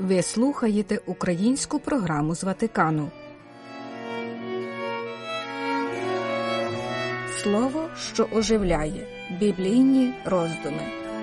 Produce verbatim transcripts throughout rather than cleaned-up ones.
Ви слухаєте українську програму з Ватикану. Слово, що оживляє. Біблійні роздуми.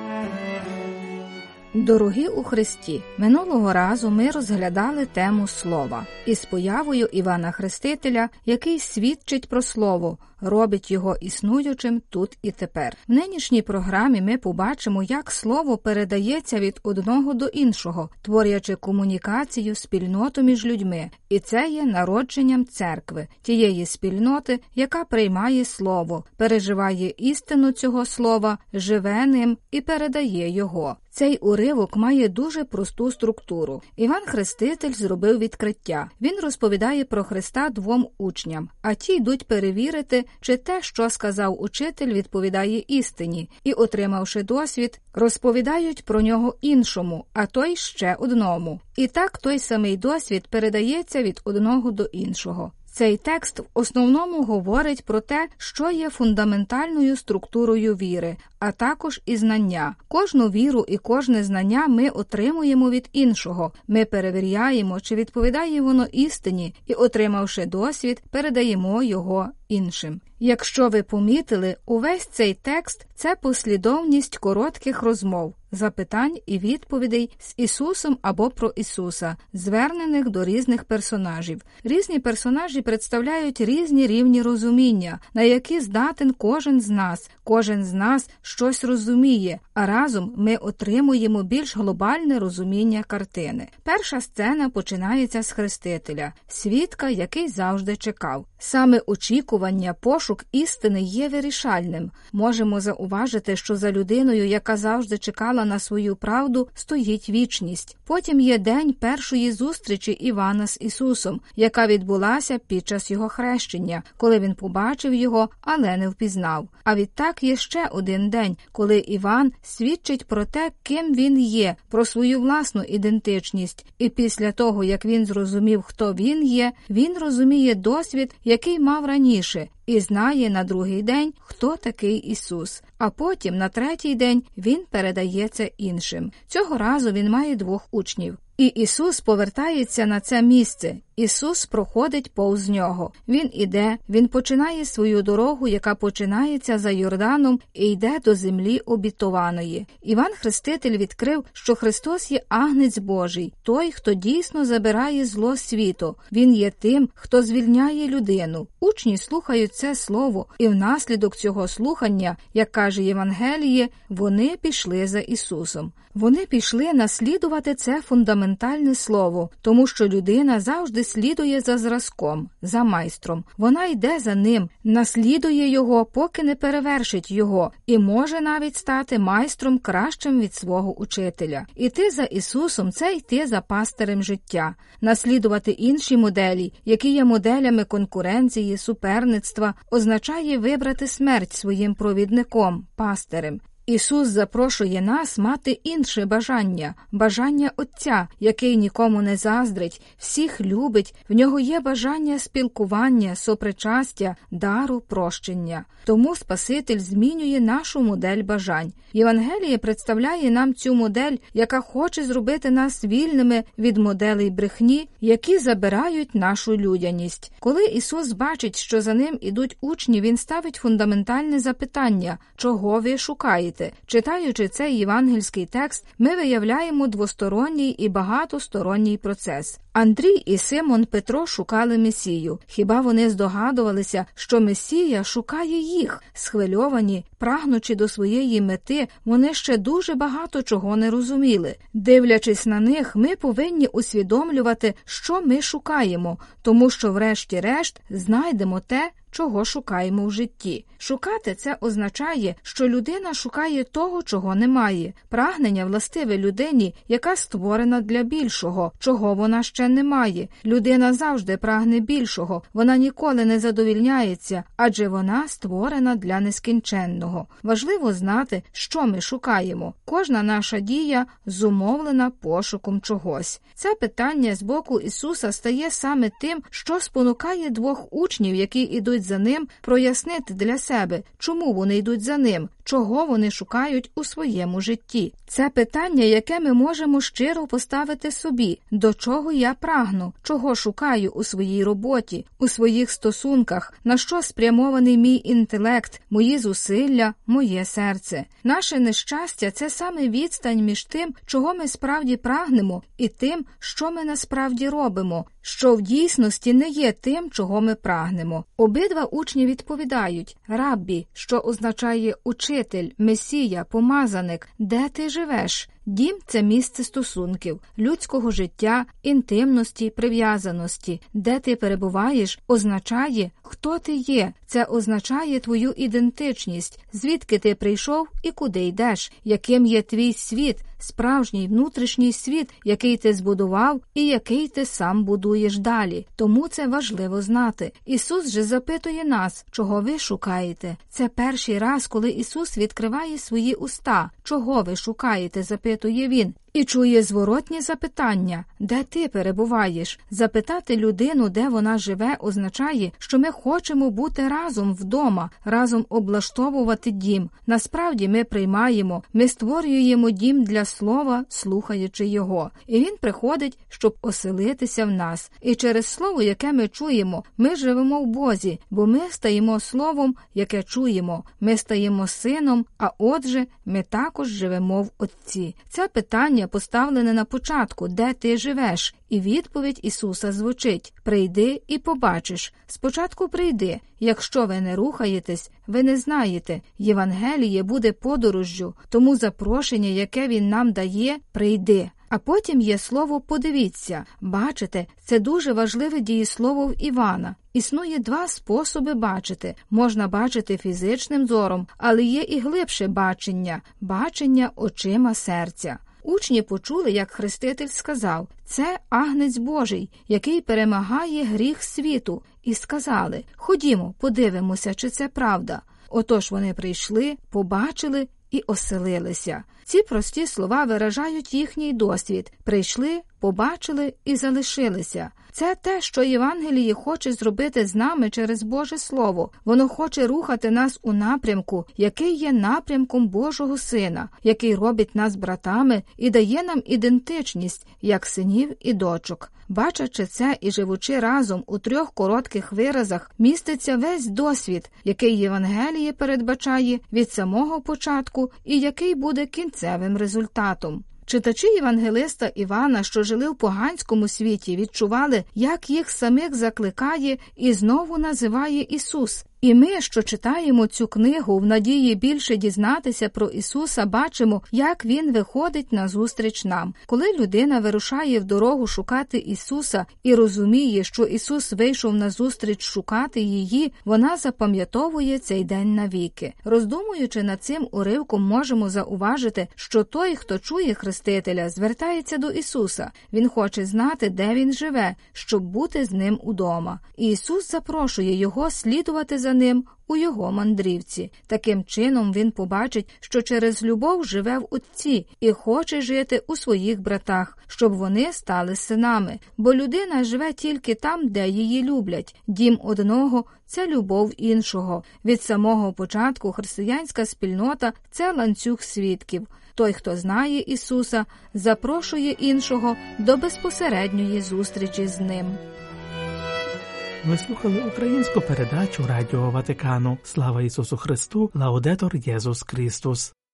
Дорогі у Христі, минулого разу ми розглядали тему слова із появою Івана Хрестителя, який свідчить про слово, робить його існуючим тут і тепер. В нинішній програмі ми побачимо, як слово передається від одного до іншого, творячи комунікацію, спільноту між людьми. І це є народженням церкви, тієї спільноти, яка приймає слово, переживає істину цього слова, живе ним і передає його. Цей уривок має дуже просту структуру. Іван Хреститель зробив відкриття. Він розповідає про Христа двом учням, а ті йдуть перевірити, чи те, що сказав учитель, відповідає істині, і, отримавши досвід, розповідають про нього іншому, а той ще одному. І так той самий досвід передається від одного до іншого. Цей текст в основному говорить про те, що є фундаментальною структурою віри, а також і знання. Кожну віру і кожне знання ми отримуємо від іншого. Ми перевіряємо, чи відповідає воно істині, і, отримавши досвід, передаємо його іншим. Якщо ви помітили, увесь цей текст – це послідовність коротких розмов, запитань і відповідей з Ісусом або про Ісуса, звернених до різних персонажів. Різні персонажі представляють різні рівні розуміння, на які здатен кожен з нас. Кожен з нас щось розуміє, а разом ми отримуємо більш глобальне розуміння картини. Перша сцена починається з Хрестителя, свідка, який завжди чекав. Саме очікування, пошук істини є вирішальним. Можемо зауважити, що за людиною, яка завжди чекала на свою правду, стоїть вічність. Потім є день першої зустрічі Івана з Ісусом, яка відбулася під час його хрещення, коли він побачив його, але не впізнав. А відтак є ще один день, коли Іван свідчить про те, ким він є, про свою власну ідентичність. І після того, як він зрозумів, хто він є, він розуміє досвід, який мав раніше, і знає на другий день, хто такий Ісус. А потім, на третій день, він передається іншим. Цього разу він має двох учнів. І Ісус повертається на це місце. Ісус проходить повз нього. Він іде, він починає свою дорогу, яка починається за Йорданом і йде до землі обітованої. Іван Хреститель відкрив, що Христос є Агнець Божий, той, хто дійсно забирає зло світу. Він є тим, хто звільняє людину. Учні слухають це слово, і внаслідок цього слухання, як каже Євангеліє, вони пішли за Ісусом. Вони пішли наслідувати це фундаментальне слово, тому що людина завжди слідує за зразком, за майстром. Вона йде за ним, наслідує його, поки не перевершить його, і може навіть стати майстром кращим від свого учителя. Іти за Ісусом – це йти за пастирем життя. Наслідувати інші моделі, які є моделями конкуренції, суперництва, означає вибрати смерть своїм провідником, пастирем. Ісус запрошує нас мати інше бажання, бажання Отця, який нікому не заздрить, всіх любить, в нього є бажання спілкування, сопричастя, дару, прощення. Тому Спаситель змінює нашу модель бажань. Євангеліє представляє нам цю модель, яка хоче зробити нас вільними від моделей брехні, які забирають нашу людяність. Коли Ісус бачить, що за ним ідуть учні, він ставить фундаментальне запитання – чого ви шукаєте? Читаючи цей євангельський текст, ми виявляємо двосторонній і багатосторонній процес. Андрій і Симон Петро шукали Месію. Хіба вони здогадувалися, що Месія шукає їх? Схвильовані, прагнучи до своєї мети, вони ще дуже багато чого не розуміли. Дивлячись на них, ми повинні усвідомлювати, що ми шукаємо, тому що врешті-решт знайдемо те, чого шукаємо в житті. Шукати – це означає, що людина шукає того, чого немає. Прагнення властиве людині, яка створена для більшого, чого вона ще кінця немає. Людина завжди прагне більшого, вона ніколи не задовільняється, адже вона створена для нескінченного. Важливо знати, що ми шукаємо. Кожна наша дія зумовлена пошуком чогось. Це питання з боку Ісуса стає саме тим, що спонукає двох учнів, які йдуть за ним, прояснити для себе, чому вони йдуть за ним, чого вони шукають у своєму житті. Це питання, яке ми можемо щиро поставити собі. До чого я прагну? Чого шукаю у своїй роботі, у своїх стосунках? На що спрямований мій інтелект, мої зусилля, моє серце? Наше нещастя – це саме відстань між тим, чого ми справді прагнемо, і тим, що ми насправді робимо, що в дійсності не є тим, чого ми прагнемо. Обидва учні відповідають: «Раббі», що означає «учитель», «месія», «помазаник», «де ти живеш?» Дім – це місце стосунків, людського життя, інтимності, прив'язаності. Де ти перебуваєш, означає, хто ти є. Це означає твою ідентичність, звідки ти прийшов і куди йдеш, яким є твій світ, справжній внутрішній світ, який ти збудував і який ти сам будуєш далі. Тому це важливо знати. Ісус же запитує нас, чого ви шукаєте. Це перший раз, коли Ісус відкриває свої уста. Чого ви шукаєте, запитує Він. І чує зворотні запитання: де ти перебуваєш? Запитати людину, де вона живе, означає, що ми хочемо бути разом вдома, разом облаштовувати дім. Насправді ми приймаємо, ми створюємо дім для слова, слухаючи його. І він приходить, щоб оселитися в нас. І через слово, яке ми чуємо, ми живемо в Бозі, бо ми стаємо словом, яке чуємо. Ми стаємо сином, а отже, ми також живемо в Отці. Це питання поставлене на початку: де ти живеш? І відповідь Ісуса звучить: прийди і побачиш. Спочатку прийди. Якщо ви не рухаєтесь, ви не знаєте. Євангеліє буде подорожжю, тому запрошення, яке Він нам дає – прийди. А потім є слово «подивіться». Бачите, це дуже важливе дієслово в Івана. Існує два способи бачити. Можна бачити фізичним зором, але є і глибше бачення – бачення очима серця. Учні почули, як Хреститель сказав: «Це Агнець Божий, який перемагає гріх світу». І сказали: «Ходімо, подивимося, чи це правда». Отож вони прийшли, побачили і оселилися. Ці прості слова виражають їхній досвід. Прийшли, побачили і залишилися. Це те, що Євангеліє хоче зробити з нами через Боже Слово. Воно хоче рухати нас у напрямку, який є напрямком Божого Сина, який робить нас братами і дає нам ідентичність, як синів і дочок. Бачачи це і живучи разом у трьох коротких виразах, міститься весь досвід, який Євангеліє передбачає від самого початку і який буде кінцевим результатом. Читачі євангелиста Івана, що жили в поганському світі, відчували, як їх самих закликає і знову називає Ісус. І ми, що читаємо цю книгу в надії більше дізнатися про Ісуса, бачимо, як Він виходить назустріч нам. Коли людина вирушає в дорогу шукати Ісуса і розуміє, що Ісус вийшов назустріч шукати її, вона запам'ятовує цей день навіки. Роздумуючи над цим уривком, можемо зауважити, що той, хто чує Хрестителя, звертається до Ісуса. Він хоче знати, де Він живе, щоб бути з Ним удома. І Ісус запрошує його слідувати за ним у його мандрівці. Таким чином він побачить, що через любов живе в Отці і хоче жити у своїх братах, щоб вони стали синами. Бо людина живе тільки там, де її люблять. Дім одного – це любов іншого. Від самого початку християнська спільнота – це ланцюг свідків. Той, хто знає Ісуса, запрошує іншого до безпосередньої зустрічі з Ним. Ви слухали українську передачу Радіо Ватикану. Слава Ісусу Христу! Лаудетор Єсус Христос!